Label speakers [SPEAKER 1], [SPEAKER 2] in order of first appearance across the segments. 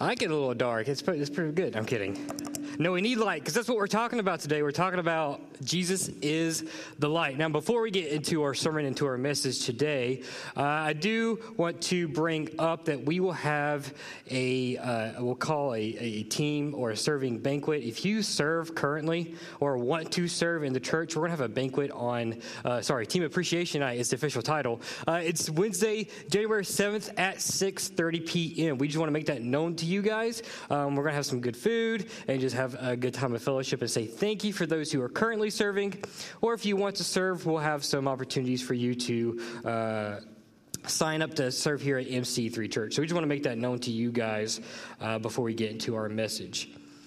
[SPEAKER 1] I get a little dark. It's pretty good. I'm kidding. No, we need light because that's what we're talking about today. We're talking about Jesus is the light. Now, before we get into our sermon, into our message today, I do want to bring up that we will have we'll call a team or a serving banquet. If you serve currently or want to serve in the church, we're going to have a banquet on, Team Appreciation Night is the official title. It's Wednesday, January 7th at 6:30 p.m. We just want to make that known to you guys. We're going to have some good food and just have a good time of fellowship and say thank you for those who are currently serving. Or if you want to serve, we'll have some opportunities for you to sign up to serve here at MC3 Church. So we just want to make that known to you guys before we get into our message.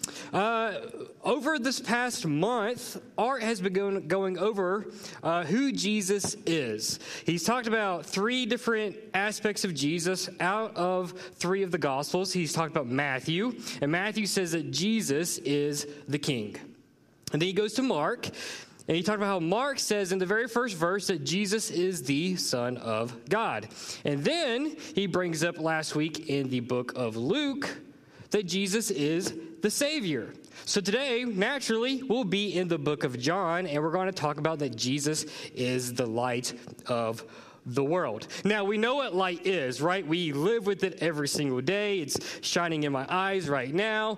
[SPEAKER 1] Over this past month, Art has been going over who Jesus is. He's talked about three different aspects of Jesus out of three of the Gospels. He's talked about Matthew, and Matthew says that Jesus is the King. And then he goes to Mark, and he talked about how Mark says in the very first verse that Jesus is the Son of God. And then he brings up last week in the book of Luke that Jesus is the Savior. So today, naturally, we'll be in the book of John, and we're going to talk about that Jesus is the light of the world. Now, we know what light is, right? We live with it every single day. It's shining in my eyes right now.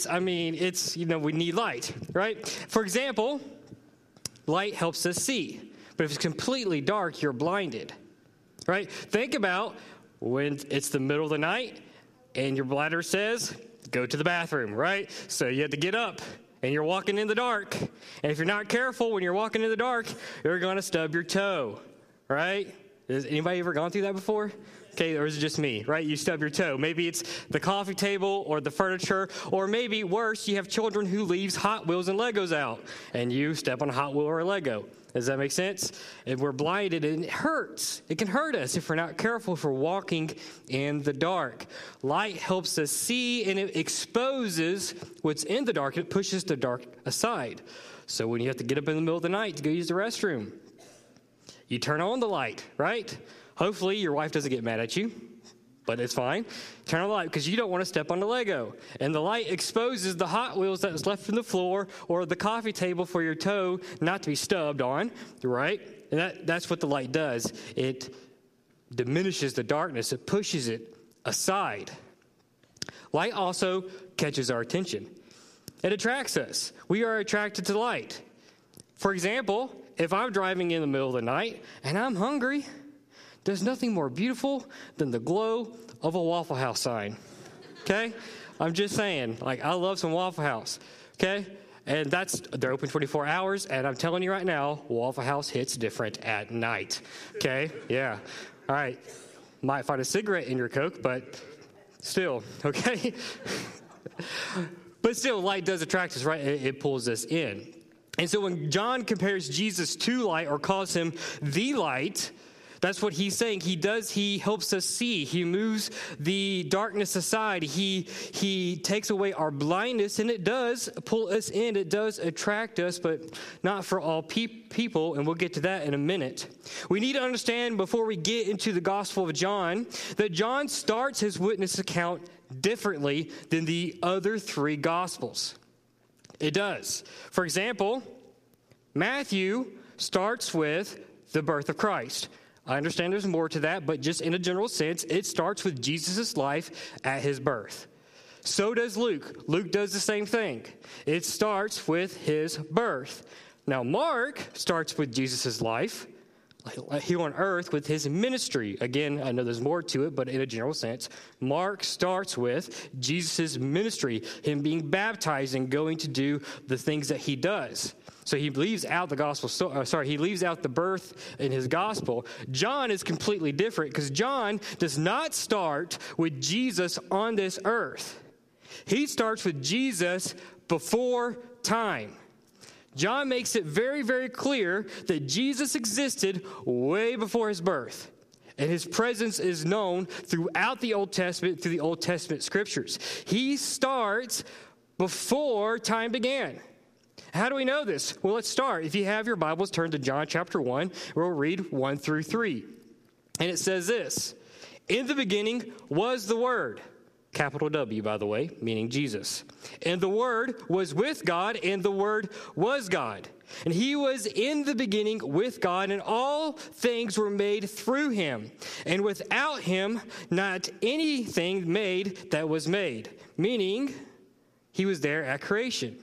[SPEAKER 1] We need light, right? For example, light helps us see. But if it's completely dark, you're blinded, right? Think about when it's the middle of the night and your bladder says, go to the bathroom, right? So you have to get up, and you're walking in the dark. And if you're not careful when you're walking in the dark, you're going to stub your toe, right? Has anybody ever gone through that before? Okay, or is it just me, right? You stub your toe. Maybe it's the coffee table or the furniture, or maybe worse, you have children who leaves Hot Wheels and Legos out, and you step on a Hot Wheel or a Lego. Does that make sense? And we're blinded, and it hurts. It can hurt us if we're not careful, if we're walking in the dark. Light helps us see, and it exposes what's in the dark. It pushes the dark aside. So when you have to get up in the middle of the night to go use the restroom, you turn on the light, right? Hopefully your wife doesn't get mad at you, but it's fine. Turn on the light because you don't want to step on the Lego. And the light exposes the Hot Wheels that was left from the floor or the coffee table for your toe not to be stubbed on, right? And that's what the light does. It diminishes the darkness. It pushes it aside. Light also catches our attention. It attracts us. We are attracted to light. For example, if I'm driving in the middle of the night and I'm hungry, there's nothing more beautiful than the glow of a Waffle House sign, okay? I'm just saying, I love some Waffle House, okay? And they're open 24 hours, and I'm telling you right now, Waffle House hits different at night, okay? Yeah. All right. Might find a cigarette in your Coke, but still, okay? But still, light does attract us, right? It pulls us in. And so when John compares Jesus to light or calls him the light, that's what he's saying. He helps us see. He moves the darkness aside. He takes away our blindness, and it does pull us in. It does attract us, but not for all people, and we'll get to that in a minute. We need to understand before we get into the Gospel of John that John starts his witness account differently than the other three Gospels. It does. For example, Matthew starts with the birth of Christ. I understand there's more to that, but just in a general sense, it starts with Jesus' life at his birth. So does Luke. Luke does the same thing. It starts with his birth. Now, Mark starts with Jesus' life here on earth with his ministry. Again, I know there's more to it, but in a general sense, Mark starts with Jesus' ministry, him being baptized and going to do the things that he does. So he leaves out he leaves out the birth in his gospel. John is completely different because John does not start with Jesus on this earth. He starts with Jesus before time. John makes it very, very clear that Jesus existed way before his birth. And his presence is known throughout the Old Testament, through the Old Testament scriptures. He starts before time began. How do we know this? Well, let's start. If you have your Bibles, turn to John chapter 1. We'll read 1 through 3. And it says this: In the beginning was the Word. Capital W, by the way, meaning Jesus. And the Word was with God, and the Word was God. And he was in the beginning with God, and all things were made through him. And without him, not anything made that was made. Meaning, he was there at creation.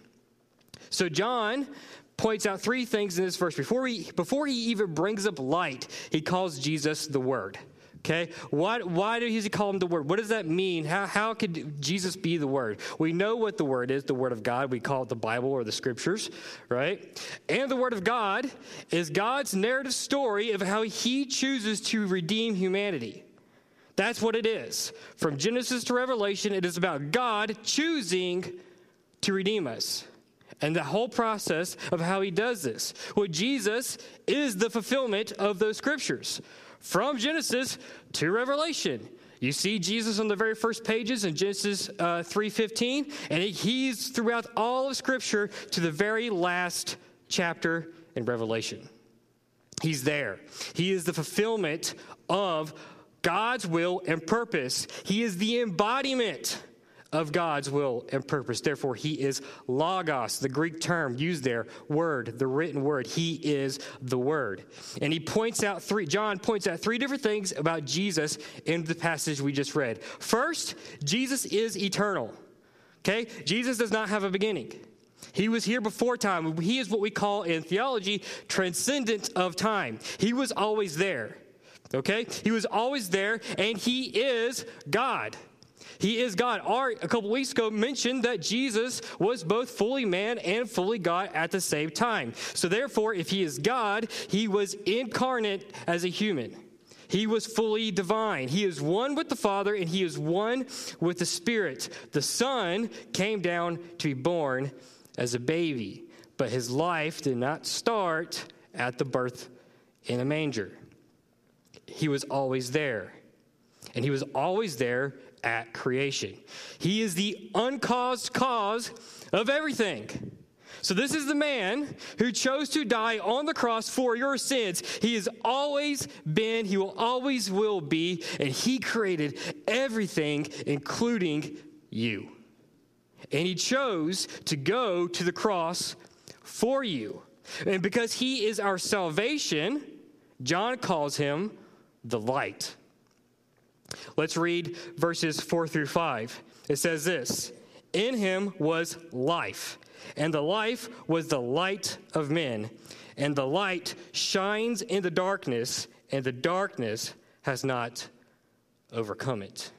[SPEAKER 1] So John points out three things in this verse. Before he even brings up light, he calls Jesus the Word. Okay, why does he call him the Word? What does that mean? How could Jesus be the Word? We know what the Word is, the Word of God. We call it the Bible or the Scriptures, right? And the Word of God is God's narrative story of how he chooses to redeem humanity. That's what it is. From Genesis to Revelation, it is about God choosing to redeem us. And the whole process of how he does this. Well, Jesus is the fulfillment of those Scriptures. From Genesis to Revelation. You see Jesus on the very first pages in Genesis 3:15, and he's throughout all of Scripture to the very last chapter in Revelation. He's there. He is the fulfillment of God's will and purpose. He is the embodiment of God's will and purpose. Therefore, he is logos, the Greek term used there, word, the written word. He is the Word. And John points out three different things about Jesus in the passage we just read. First, Jesus is eternal. Okay? Jesus does not have a beginning. He was here before time. He is what we call in theology transcendent of time. He was always there. Okay? He was always there, and he is God. He is God. Art, a couple weeks ago, mentioned that Jesus was both fully man and fully God at the same time. So therefore, if he is God, he was incarnate as a human. He was fully divine. He is one with the Father, and he is one with the Spirit. The Son came down to be born as a baby, but his life did not start at the birth in a manger. He was always there, and he was always there at creation. He is the uncaused cause of everything. So this is the man who chose to die on the cross for your sins. He has always been, he will always will be, and he created everything, including you. And he chose to go to the cross for you. And because he is our salvation, John calls him the light. Let's read verses 4 through 5. It says this: In him was life, and the life was the light of men. And the light shines in the darkness, and the darkness has not overcome it.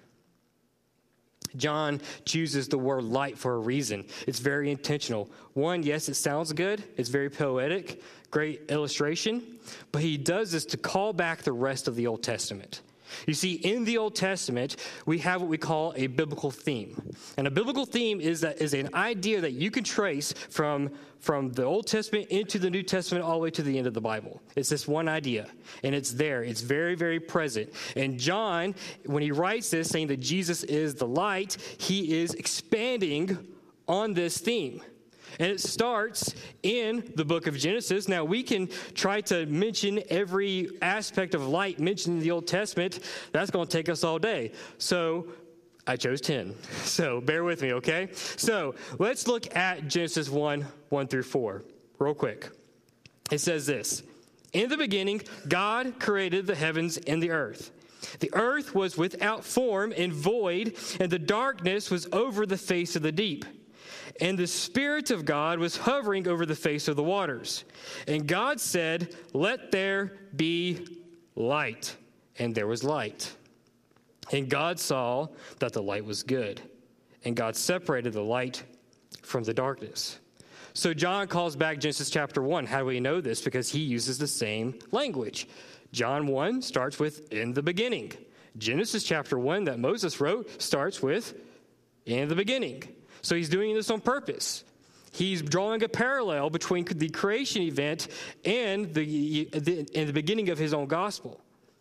[SPEAKER 1] John chooses the word light for a reason. It's very intentional. One, yes, it sounds good. It's very poetic, great illustration. But he does this to call back the rest of the Old Testament. You see, in the Old Testament, we have what we call a biblical theme. And a biblical theme is an idea that you can trace from the Old Testament into the New Testament all the way to the end of the Bible. It's this one idea, and it's there. It's very, very present. And John, when he writes this, saying that Jesus is the light, he is expanding on this theme. And it starts in the book of Genesis. Now, we can try to mention every aspect of light mentioned in the Old Testament. That's going to take us all day. So I chose 10. So bear with me, okay? So let's look at Genesis 1 through 4 real quick. It says this: In the beginning, God created the heavens and the earth. The earth was without form and void, and the darkness was over the face of the deep. And the Spirit of God was hovering over the face of the waters. And God said, Let there be light. And there was light. And God saw that the light was good. And God separated the light from the darkness. So John calls back Genesis chapter 1. How do we know this? Because he uses the same language. John 1 starts with, in the beginning. Genesis chapter 1 that Moses wrote starts with, in the beginning. So he's doing this on purpose. He's drawing a parallel between the creation event and the beginning of his own gospel.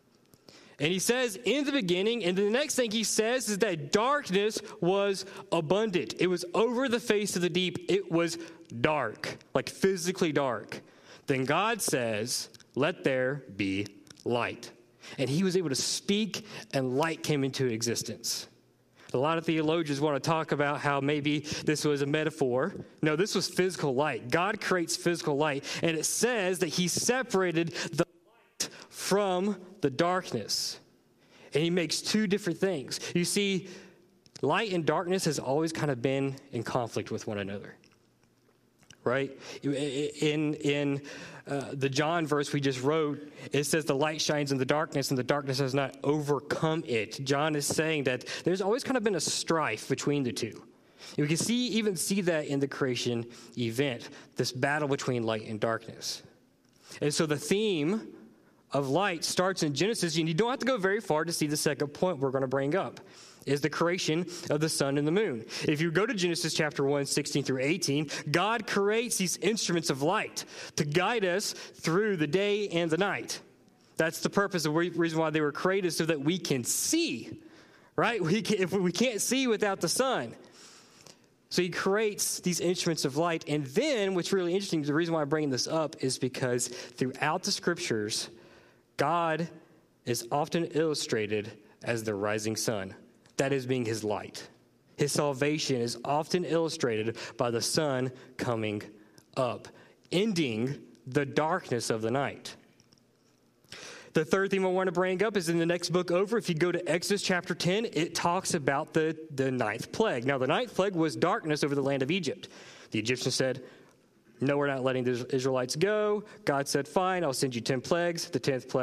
[SPEAKER 1] And he says, in the beginning, and the next thing he says is that darkness was abundant. It was over the face of the deep. It was dark, like physically dark. Then God says, let there be light. And he was able to speak, and light came into existence. A lot of theologians want to talk about how maybe this was a metaphor. No, this was physical light. God creates physical light, and it says that he separated the light from the darkness. And he makes two different things. You see, light and darkness has always kind of been in conflict with one another. Right? In the John verse we just wrote, it says the light shines in the darkness and the darkness has not overcome it. John is saying that there's always kind of been a strife between the two. And we can even see that in the creation event, this battle between light and darkness. And so the theme of light starts in Genesis, and you don't have to go very far to see the second point we're going to bring up, is the creation of the sun and the moon. If you go to Genesis chapter 1, 16 through 18, God creates these instruments of light to guide us through the day and the night. That's the purpose of the reason why they were created, so that we can see, right? If we can't see without the sun. So he creates these instruments of light. And then what's really interesting, the reason why I'm bringing this up is because throughout the scriptures, God is often illustrated as the rising sun. That is being his light. His salvation is often illustrated by the sun coming up, ending the darkness of the night. The third theme I want to bring up is in the next book over. If you go to Exodus chapter 10, it talks about the ninth plague. Now, the ninth plague was darkness over the land of Egypt. The Egyptians said, no, we're not letting the Israelites go. God said, fine, I'll send you 10 plagues. The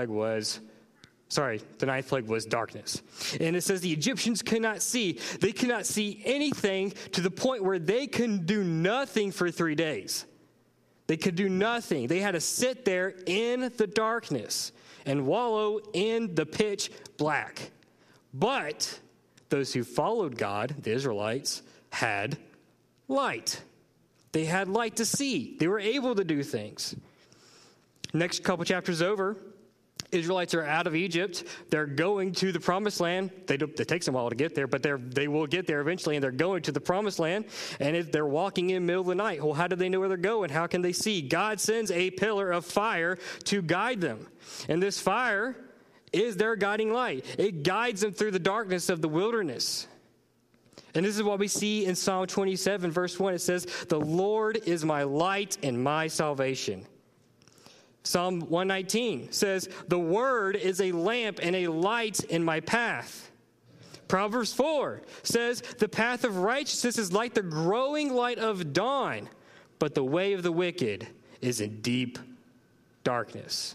[SPEAKER 1] ninth plague was darkness. And it says the Egyptians could not see. They could not see anything to the point where they could do nothing for 3 days. They could do nothing. They had to sit there in the darkness and wallow in the pitch black. But those who followed God, the Israelites, had light. They had light to see. They were able to do things. Next couple chapters over, Israelites are out of Egypt. They're going to the promised land. It takes them a while to get there, but they will get there eventually, and they're going to the promised land, and they're walking in the middle of the night. Well, how do they know where they're going? How can they see? God sends a pillar of fire to guide them, and this fire is their guiding light. It guides them through the darkness of the wilderness. And this is what we see in Psalm 27, verse 1. It says, the Lord is my light and my salvation. Psalm 119 says, the word is a lamp and a light in my path. Proverbs 4 says, the path of righteousness is like the growing light of dawn, but the way of the wicked is in deep darkness.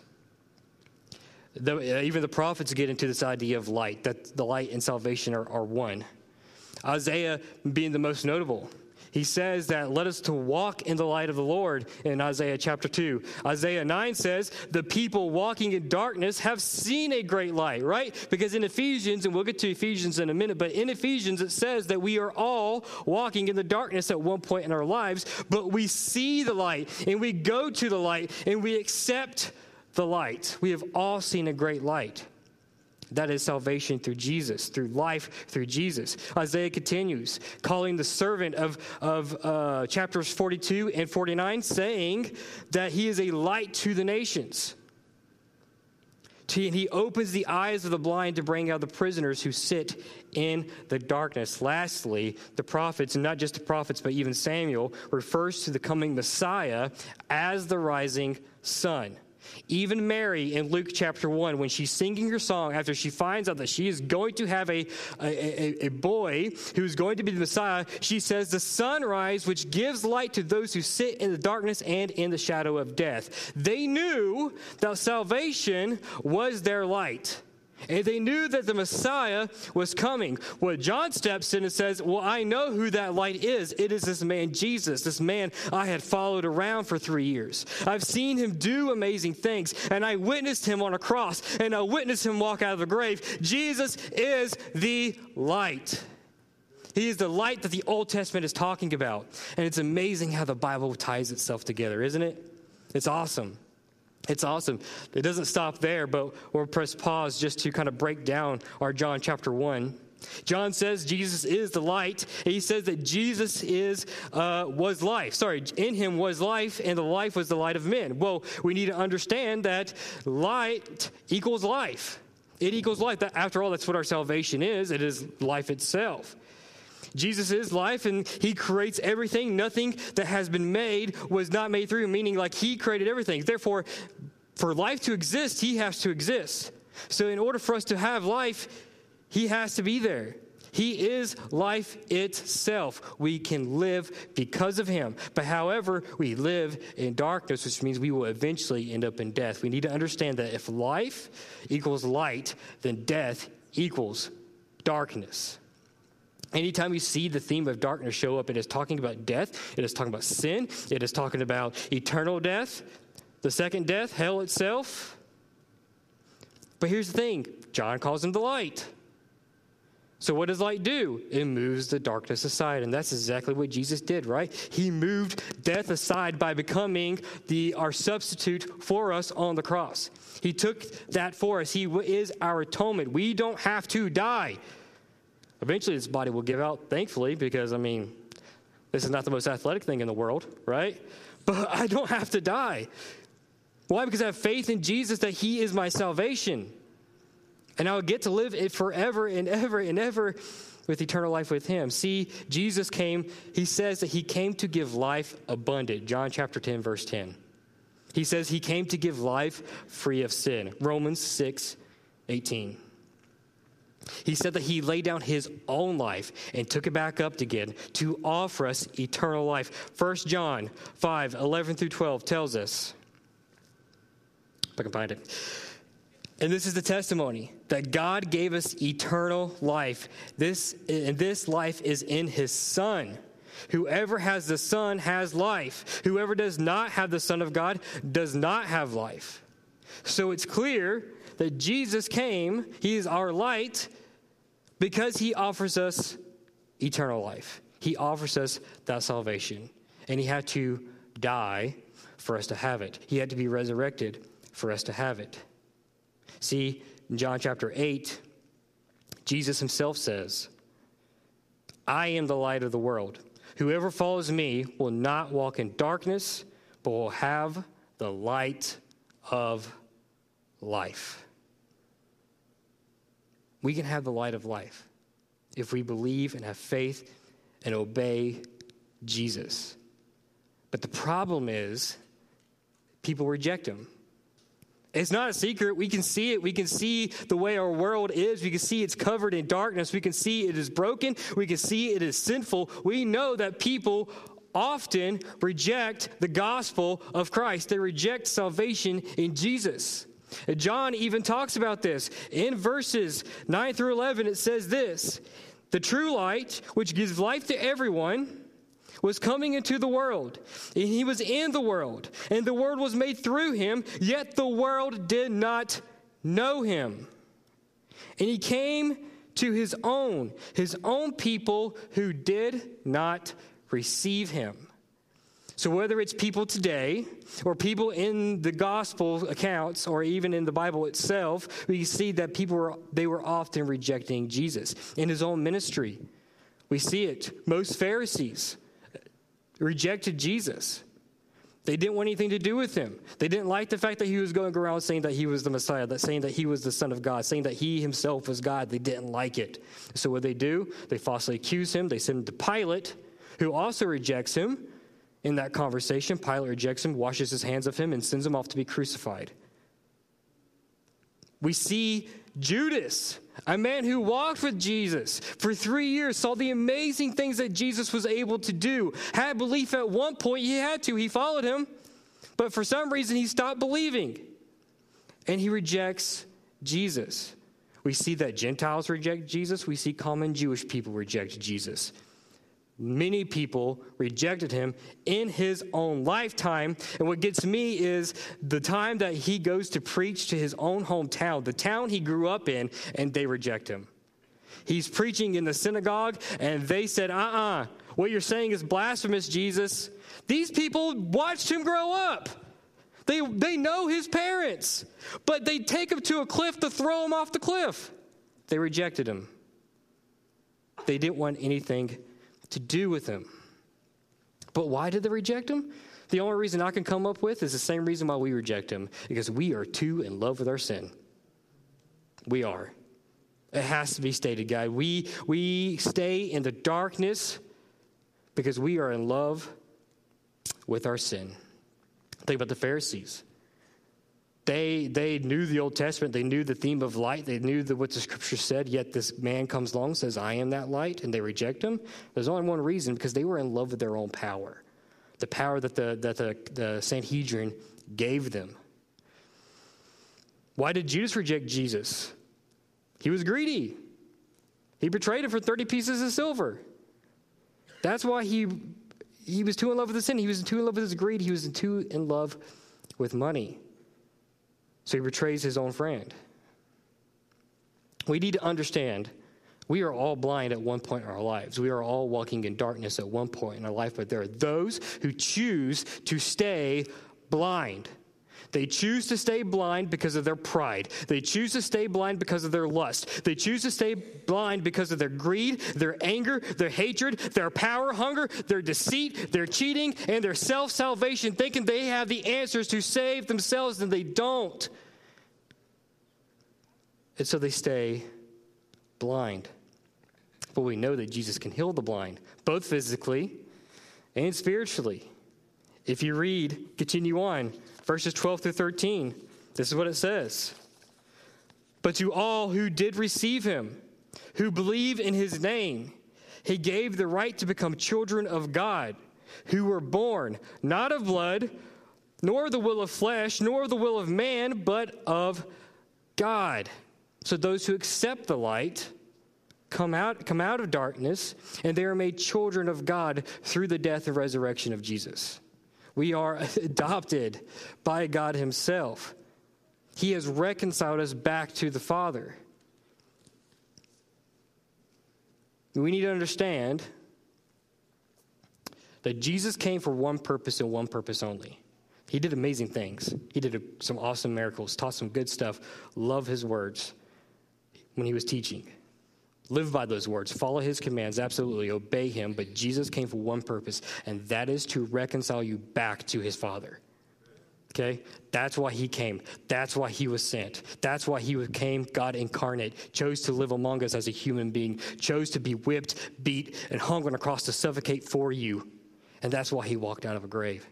[SPEAKER 1] Even the prophets get into this idea of light, that the light and salvation are one. Isaiah being the most notable. He says that let us to walk in the light of the Lord in Isaiah chapter 2. Isaiah 9 says the people walking in darkness have seen a great light, right? Because in Ephesians, and we'll get to Ephesians in a minute, but in Ephesians it says that we are all walking in the darkness at one point in our lives, but we see the light and we go to the light and we accept the light. We have all seen a great light. That is salvation through Jesus, through life through Jesus. Isaiah continues, calling the servant of chapters 42 and 49, saying that he is a light to the nations. And he opens the eyes of the blind to bring out the prisoners who sit in the darkness. Lastly, the prophets, and not just the prophets, but even Samuel, refers to the coming Messiah as the rising sun. Even Mary in Luke chapter 1, when she's singing her song, after she finds out that she is going to have a boy who's going to be the Messiah, she says, the sunrise which gives light to those who sit in the darkness and in the shadow of death. They knew that salvation was their light. And they knew that the Messiah was coming. Well, John steps in and says, well, I know who that light is. It is this man, Jesus, this man I had followed around for 3 years. I've seen him do amazing things, and I witnessed him on a cross, and I witnessed him walk out of the grave. Jesus is the light. He is the light that the Old Testament is talking about. And it's amazing how the Bible ties itself together, isn't it? It's awesome. It's awesome. It doesn't stop there, but we'll press pause just to kind of break down our John chapter 1. John says Jesus is the light. He says that Jesus was life. In him was life, and the life was the light of men. Well, we need to understand that light equals life. It equals life. After all, that's what our salvation is. It is life itself. Jesus is life, and he creates everything. Nothing that has been made was not made through him, meaning like he created everything. Therefore, for life to exist, he has to exist. So in order for us to have life, he has to be there. He is life itself. We can live because of him. But however, we live in darkness, which means we will eventually end up in death. We need to understand that if life equals light, then death equals darkness. Anytime you see the theme of darkness show up, it is talking about death. It is talking about sin. It is talking about eternal death, the second death, hell itself. But here's the thing. John calls him the light. So what does light do? It moves the darkness aside, and that's exactly what Jesus did, right? He moved death aside by becoming our substitute for us on the cross. He took that for us. He is our atonement. We don't have to die. Eventually, this body will give out, thankfully, because, this is not the most athletic thing in the world, right? But I don't have to die. Why? Because I have faith in Jesus that he is my salvation. And I will get to live it forever and ever and ever with eternal life with him. See, Jesus came, he says that he came to give life abundant. John chapter 10, verse 10. He says he came to give life free of sin. Romans 6:18. He said that he laid down his own life and took it back up again to offer us eternal life. 1 John 5:11 through 12 tells us, if I can find it. And this is the testimony that God gave us eternal life. This life is in his Son. Whoever has the Son has life. Whoever does not have the Son of God does not have life. So it's clear that Jesus came, he is our light, because he offers us eternal life. He offers us that salvation. And he had to die for us to have it. He had to be resurrected for us to have it. See, in John chapter 8, Jesus himself says, I am the light of the world. Whoever follows me will not walk in darkness, but will have the light of life. We can have the light of life if we believe and have faith and obey Jesus. But the problem is people reject him. It's not a secret. We can see it. We can see the way our world is. We can see it's covered in darkness. We can see it is broken. We can see it is sinful. We know that people often reject the gospel of Christ. They reject salvation in Jesus. And John even talks about this. In verses 9 through 11, it says this, the true light, which gives life to everyone, was coming into the world, and he was in the world, and the world was made through him, yet the world did not know him. And he came to his own people who did not receive him. So whether it's people today or people in the gospel accounts or even in the Bible itself, we see that they were often rejecting Jesus in his own ministry. We see it. Most Pharisees rejected Jesus. They didn't want anything to do with him. They didn't like the fact that he was going around saying that he was the Messiah, saying that he was the Son of God, saying that he himself was God. They didn't like it. So what they do, they falsely accuse him. They send him to Pilate, who also rejects him. In that conversation, Pilate rejects him, washes his hands of him, and sends him off to be crucified. We see Judas, a man who walked with Jesus for 3 years, saw the amazing things that Jesus was able to do, had belief at one point. He followed him, but for some reason he stopped believing, and he rejects Jesus. We see that Gentiles reject Jesus. We see common Jewish people reject Jesus. Many people rejected him in his own lifetime. And what gets me is the time that he goes to preach to his own hometown, the town he grew up in, and they reject him. He's preaching in the synagogue, and they said, what you're saying is blasphemous, Jesus. These people watched him grow up. They know his parents, but they take him to a cliff to throw him off the cliff. They rejected him. They didn't want anything to do with him. But why did they reject him? The only reason I can come up with is the same reason why we reject him, because we are too in love with our sin. We are. It has to be stated, God. We stay in the darkness because we are in love with our sin. Think about the Pharisees. They knew the Old Testament. They knew the theme of light. They knew what the Scripture said, yet this man comes along and says, I am that light, and they reject him. There's only one reason, because they were in love with their own power, the power that the Sanhedrin gave them. Why did Judas reject Jesus? He was greedy. He betrayed him for 30 pieces of silver. That's why he was too in love with the sin. He was too in love with his greed. He was too in love with money. So he betrays his own friend. We need to understand we are all blind at one point in our lives. We are all walking in darkness at one point in our life, but there are those who choose to stay blind. They choose to stay blind because of their pride. They choose to stay blind because of their lust. They choose to stay blind because of their greed, their anger, their hatred, their power hunger, their deceit, their cheating, and their self-salvation, thinking they have the answers to save themselves, and they don't. And so they stay blind. But we know that Jesus can heal the blind, both physically and spiritually. If you read, continue on, verses 12 through 13, this is what it says. But to all who did receive him, who believe in his name, he gave the right to become children of God, who were born not of blood, nor of the will of flesh, nor of the will of man, but of God. So those who accept the light come out of darkness, and they are made children of God through the death and resurrection of Jesus. We are adopted by God himself. He has reconciled us back to the Father. We need to understand that Jesus came for one purpose and one purpose only. He did amazing things. He did some awesome miracles, taught some good stuff, love his words when he was teaching. Live by those words. Follow his commands. Absolutely. Obey him. But Jesus came for one purpose, and that is to reconcile you back to his Father. Okay? That's why he came. That's why he was sent. That's why he came, God incarnate, chose to live among us as a human being, chose to be whipped, beat, and hung on a cross to suffocate for you. And that's why he walked out of a grave.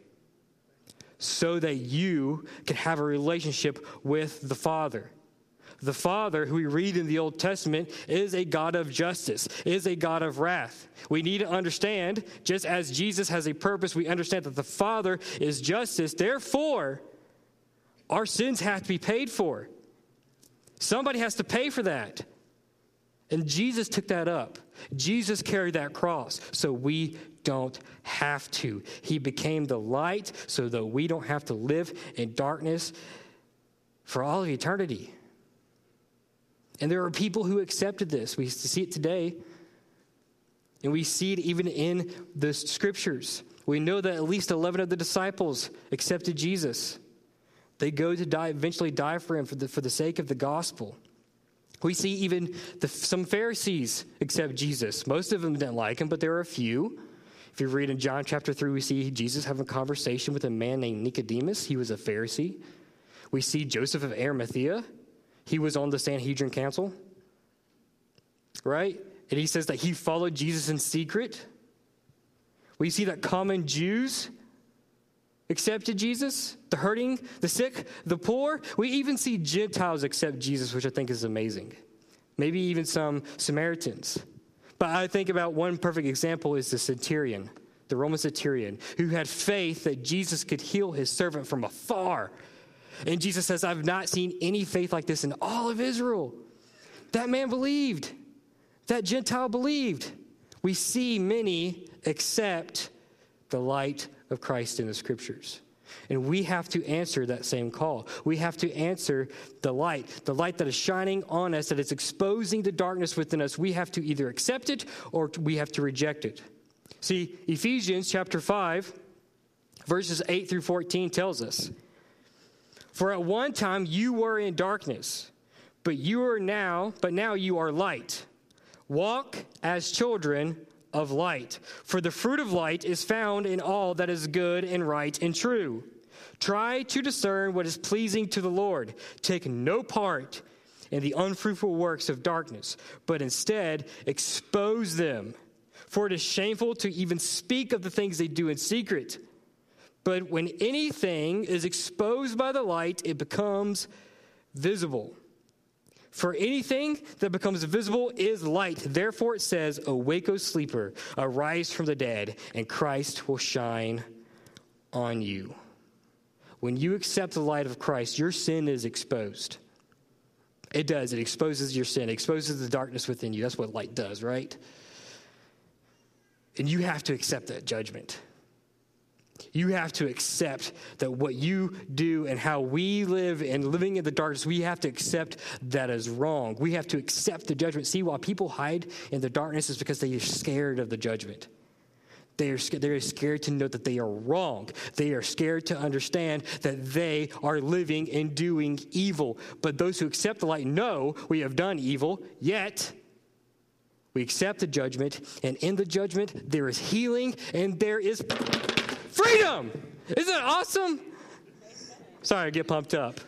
[SPEAKER 1] So that you can have a relationship with the Father. The Father, who we read in the Old Testament, is a God of justice, is a God of wrath. We need to understand, just as Jesus has a purpose, we understand that the Father is justice. Therefore, our sins have to be paid for. Somebody has to pay for that. And Jesus took that up. Jesus carried that cross, so we don't have to. He became the light so that we don't have to live in darkness for all of eternity. And there are people who accepted this. We see it today. And we see it even in the scriptures. We know that at least 11 of the disciples accepted Jesus. They go to die, eventually die for him for the sake of the gospel. We see even some Pharisees accept Jesus. Most of them didn't like him, but there are a few. If you read in John chapter 3, we see Jesus having a conversation with a man named Nicodemus. He was a Pharisee. We see Joseph of Arimathea. He was on the Sanhedrin council, right? And he says that he followed Jesus in secret. We see that common Jews accepted Jesus, the hurting, the sick, the poor. We even see Gentiles accept Jesus, which I think is amazing. Maybe even some Samaritans. But I think about one perfect example is the centurion, the Roman centurion, who had faith that Jesus could heal his servant from afar. And Jesus says, I've not seen any faith like this in all of Israel. That man believed. That Gentile believed. We see many accept the light of Christ in the scriptures. And we have to answer that same call. We have to answer the light that is shining on us, that is exposing the darkness within us. We have to either accept it or we have to reject it. See, Ephesians chapter 5, verses 8 through 14 tells us, for at one time you were in darkness, but now you are light. Walk as children of light. For the fruit of light is found in all that is good and right and true. Try to discern what is pleasing to the Lord. Take no part and the unfruitful works of darkness, but instead expose them. For it is shameful to even speak of the things they do in secret. But when anything is exposed by the light, it becomes visible. For anything that becomes visible is light. Therefore it says, awake, O sleeper, arise from the dead, and Christ will shine on you. When you accept the light of Christ, your sin is exposed. It does. It exposes your sin. It exposes the darkness within you. That's what light does, right? And you have to accept that judgment. You have to accept that what you do and how we live and living in the darkness, we have to accept that is wrong. We have to accept the judgment. See, why people hide in the darkness is because they are scared of the judgment. They are scared to know that they are wrong. They are scared to understand that they are living and doing evil. But those who accept the light know we have done evil, yet we accept the judgment, and in the judgment there is healing and there is freedom. Isn't that awesome? Sorry, I get pumped up.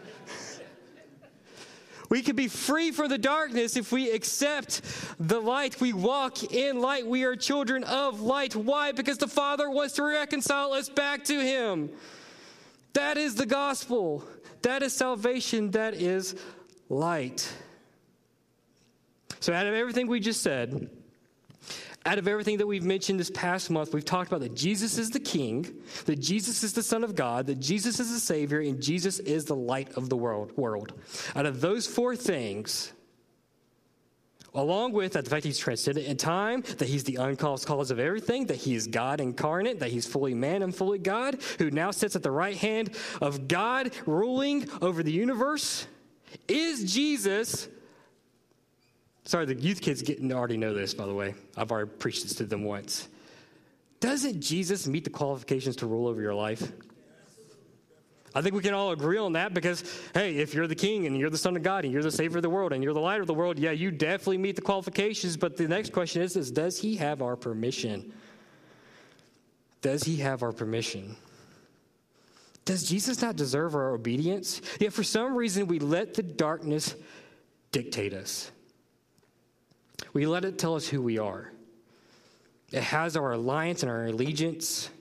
[SPEAKER 1] We can be free from the darkness if we accept the light. We walk in light. We are children of light. Why? Because the Father wants to reconcile us back to Him. That is the gospel. That is salvation. That is light. So out of everything we just said, out of everything that we've mentioned this past month, we've talked about that Jesus is the King, that Jesus is the Son of God, that Jesus is the Savior, and Jesus is the light of the world. Out of those four things, along with the fact that He's transcendent in time, that He's the uncaused cause of everything, that He is God incarnate, that He's fully man and fully God, who now sits at the right hand of God, ruling over the universe, is Jesus. Sorry, the youth kids already know this, by the way. I've already preached this to them once. Doesn't Jesus meet the qualifications to rule over your life? I think we can all agree on that because, hey, if you're the King and you're the Son of God and you're the Savior of the world and you're the light of the world, yeah, you definitely meet the qualifications. But the next question is does He have our permission? Does He have our permission? Does Jesus not deserve our obedience? Yet for some reason, we let the darkness dictate us. We let it tell us who we are. It has our alliance and our allegiance,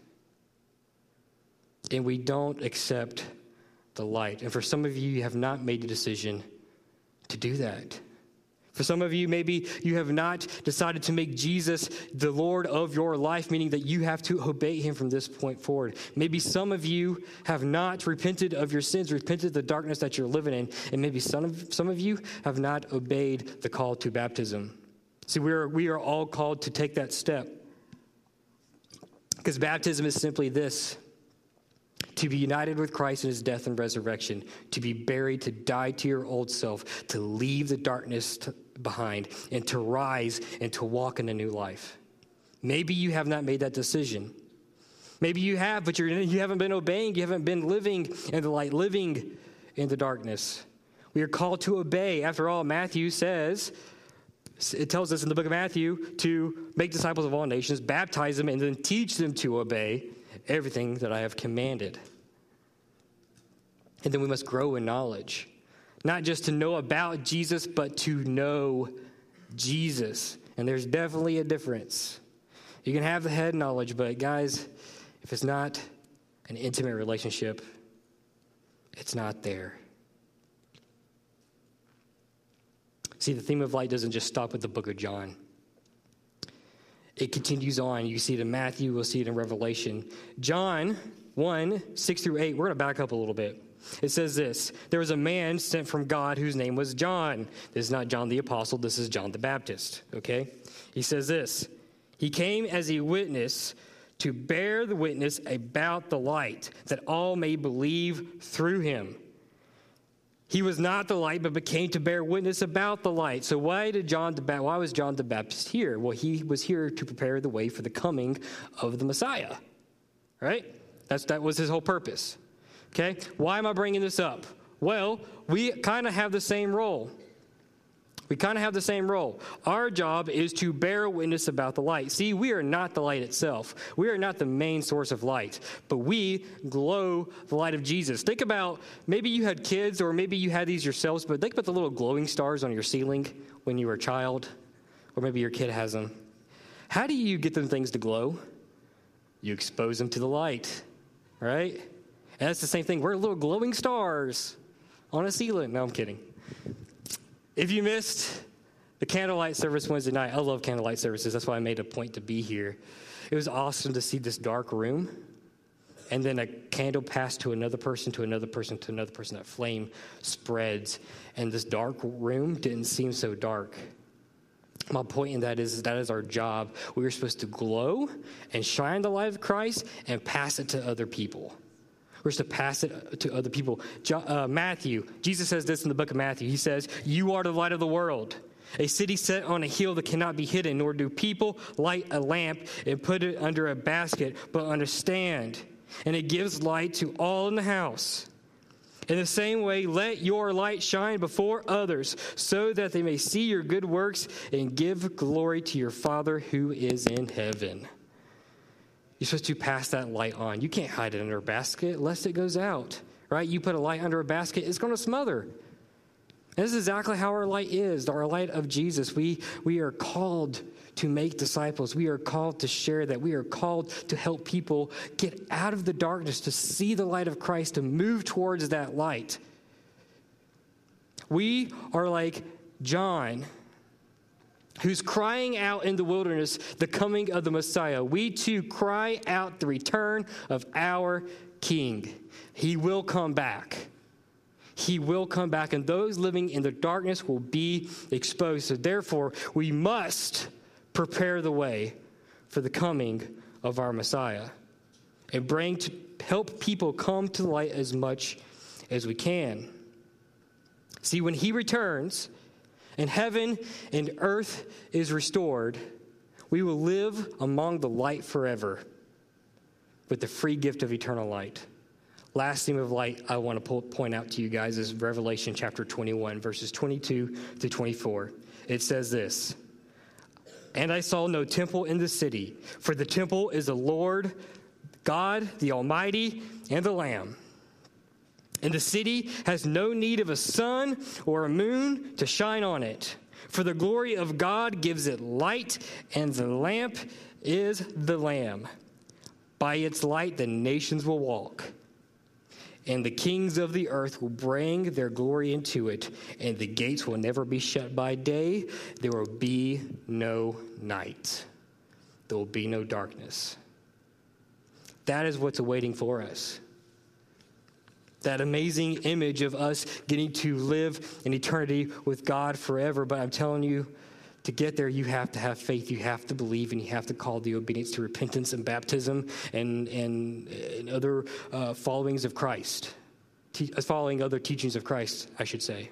[SPEAKER 1] and we don't accept the light. And for some of you, you have not made the decision to do that. For some of you, maybe you have not decided to make Jesus the Lord of your life, meaning that you have to obey Him from this point forward. Maybe some of you have not repented of your sins, repented of the darkness that you're living in, and maybe some of you have not obeyed the call to baptism. See, we are all called to take that step. Because baptism is simply this: to be united with Christ in His death and resurrection, to be buried, to die to your old self, to leave the darkness behind, and to rise and to walk in a new life. Maybe you have not made that decision. Maybe you have, but you haven't been obeying. You haven't been living in the light, living in the darkness. We are called to obey. After all, Matthew says, it tells us in the book of Matthew to make disciples of all nations, baptize them, and then teach them to obey everything that I have commanded. And then we must grow in knowledge. Not just to know about Jesus, but to know Jesus. And there's definitely a difference. You can have the head knowledge, but guys, if it's not an intimate relationship, it's not there. See, the theme of light doesn't just stop with the book of John. It continues on. You see it in Matthew. We'll see it in Revelation. John 1, 6 through 8. We're going to back up a little bit. It says this: there was a man sent from God whose name was John. This is not John the Apostle. This is John the Baptist. Okay? He says this: he came as a witness to bear the witness about the light, that all may believe through him. He was not the light, but came to bear witness about the light. So why was John the Baptist here? Well, he was here to prepare the way for the coming of the Messiah, right? That was his whole purpose, okay? Why am I bringing this up? Well, we kind of have the same role. We kind of have the same role. Our job is to bear witness about the light. See, we are not the light itself. We are not the main source of light, but we glow the light of Jesus. Think about, maybe you had kids or maybe you had these yourselves, but think about the little glowing stars on your ceiling when you were a child, or maybe your kid has them. How do you get them things to glow? You expose them to the light, right? And that's the same thing. We're little glowing stars on a ceiling. No, I'm kidding. If you missed the candlelight service Wednesday night, I love candlelight services. That's why I made a point to be here. It was awesome to see this dark room, and then a candle passed to another person, to another person, to another person. That flame spreads, and this dark room didn't seem so dark. My point in that is our job. We are supposed to glow and shine the light of Christ and pass it to other people. We're supposed to pass it to other people. Matthew, Jesus says this in the book of Matthew. He says, "You are the light of the world. A city set on a hill that cannot be hidden, nor do people light a lamp and put it under a basket, but on a stand, and it gives light to all in the house. In the same way, let your light shine before others, so that they may see your good works and give glory to your Father who is in heaven." You're supposed to pass that light on. You can't hide it under a basket lest it goes out, right? You put a light under a basket, it's going to smother. And this is exactly how our light is, our light of Jesus. We are called to make disciples. We are called to share that. We are called to help people get out of the darkness, to see the light of Christ, to move towards that light. We are like John, who's crying out in the wilderness the coming of the Messiah. We too cry out the return of our King. He will come back. He will come back, and those living in the darkness will be exposed. So therefore, we must prepare the way for the coming of our Messiah and help people come to the light as much as we can. See, when he returns, and heaven and earth is restored, we will live among the light forever with the free gift of eternal light. Last theme of light I want to point out to you guys is Revelation chapter 21, verses 22 to 24. It says this, "And I saw no temple in the city, for the temple is the Lord God, the Almighty, and the Lamb. And the city has no need of a sun or a moon to shine on it, for the glory of God gives it light, and the lamp is the Lamb. By its light the nations will walk, and the kings of the earth will bring their glory into it, and the gates will never be shut by day. There will be no night. There will be no darkness." That is what's awaiting for us. That amazing image of us getting to live in eternity with God forever. But I'm telling you, to get there, you have to have faith. You have to believe, and you have to call the obedience to repentance and baptism and other followings of Christ. Following other teachings of Christ, I should say.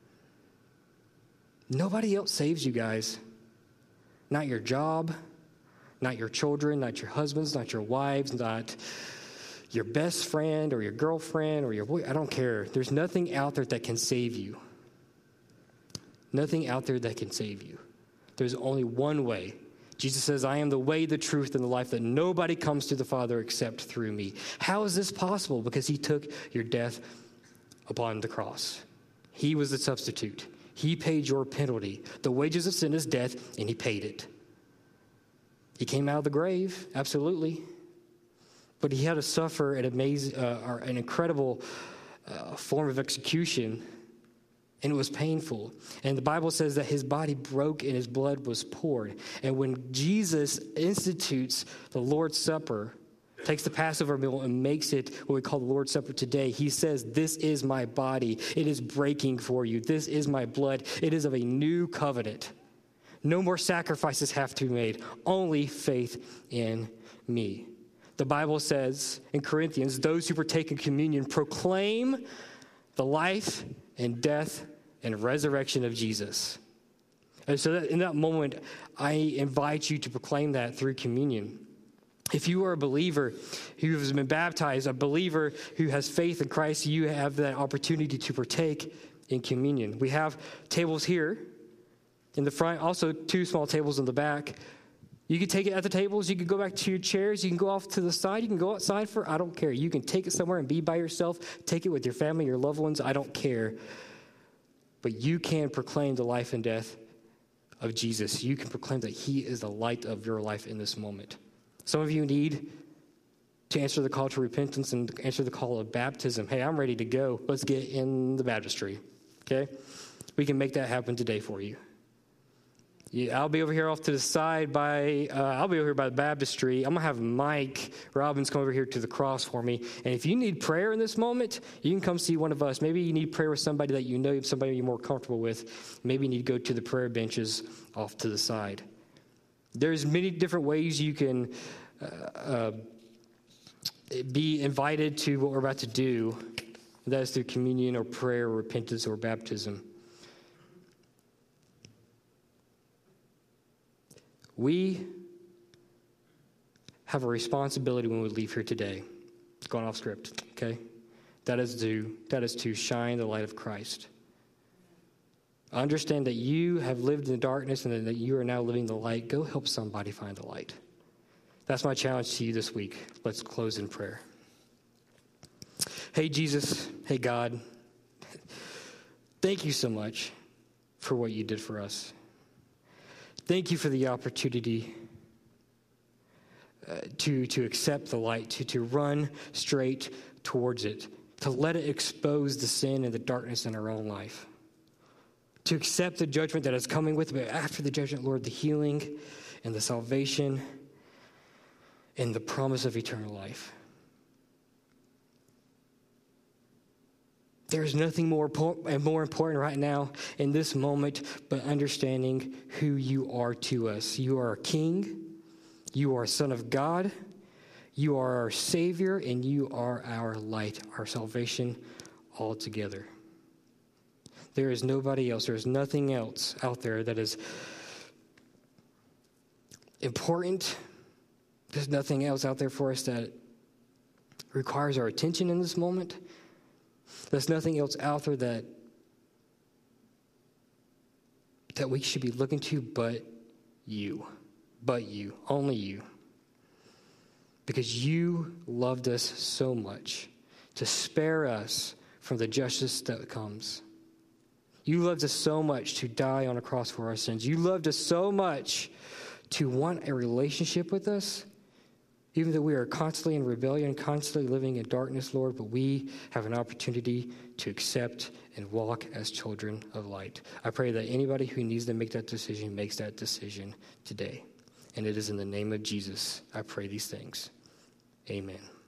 [SPEAKER 1] Nobody else saves you guys. Not your job, not your children, not your husbands, not your wives, not your best friend or your girlfriend or your boy. I don't care. There's nothing out there that can save you. Nothing out there that can save you. There's only one way. Jesus says, "I am the way, the truth, and the life, that nobody comes to the Father except through me." How is this possible? Because he took your death upon the cross. He was the substitute. He paid your penalty. The wages of sin is death, and he paid it. He came out of the grave, absolutely. But he had to suffer an incredible form of execution, and it was painful. And the Bible says that his body broke and his blood was poured. And when Jesus institutes the Lord's Supper, takes the Passover meal and makes it what we call the Lord's Supper today, he says, "This is my body. It is breaking for you. This is my blood. It is of a new covenant. No more sacrifices have to be made. Only faith in me." The Bible says in Corinthians, those who partake in communion proclaim the life and death and resurrection of Jesus. And so in that moment, I invite you to proclaim that through communion. If you are a believer who has been baptized, a believer who has faith in Christ, you have that opportunity to partake in communion. We have tables here in the front, also 2 small tables in the back. You can take it at the tables. You can go back to your chairs. You can go off to the side. You can go outside I don't care. You can take it somewhere and be by yourself. Take it with your family, your loved ones. I don't care. But you can proclaim the life and death of Jesus. You can proclaim that he is the light of your life in this moment. Some of you need to answer the call to repentance and answer the call of baptism. Hey, I'm ready to go. Let's get in the baptistry. Okay? We can make that happen today for you. Yeah, I'll be over here off to the side I'll be over here by the baptistry. I'm going to have Mike Robbins come over here to the cross for me. And if you need prayer in this moment, you can come see one of us. Maybe you need prayer with somebody that you know, somebody you're more comfortable with. Maybe you need to go to the prayer benches off to the side. There's many different ways you can be invited to what we're about to do. That is through communion or prayer or repentance or baptism. We have a responsibility when we leave here today. Going off script, okay? That is to shine the light of Christ. Understand that you have lived in the darkness and that you are now living the light. Go help somebody find the light. That's my challenge to you this week. Let's close in prayer. Hey, Jesus. Hey, God. Thank you so much for what you did for us. Thank you for the opportunity to accept the light, to run straight towards it, to let it expose the sin and the darkness in our own life, to accept the judgment that is coming with it, but after the judgment, Lord, the healing and the salvation and the promise of eternal life. There's nothing more important right now in this moment but understanding who you are to us. You are a King. You are a Son of God. You are our Savior, and you are our light, our salvation altogether. There is nobody else. There is nothing else out there that is important. There's nothing else out there for us that requires our attention in this moment. There's nothing else out there that we should be looking to but you, only you. Because you loved us so much to spare us from the justice that comes. You loved us so much to die on a cross for our sins. You loved us so much to want a relationship with us, even though we are constantly in rebellion, constantly living in darkness, Lord, but we have an opportunity to accept and walk as children of light. I pray that anybody who needs to make that decision makes that decision today. And it is in the name of Jesus I pray these things. Amen.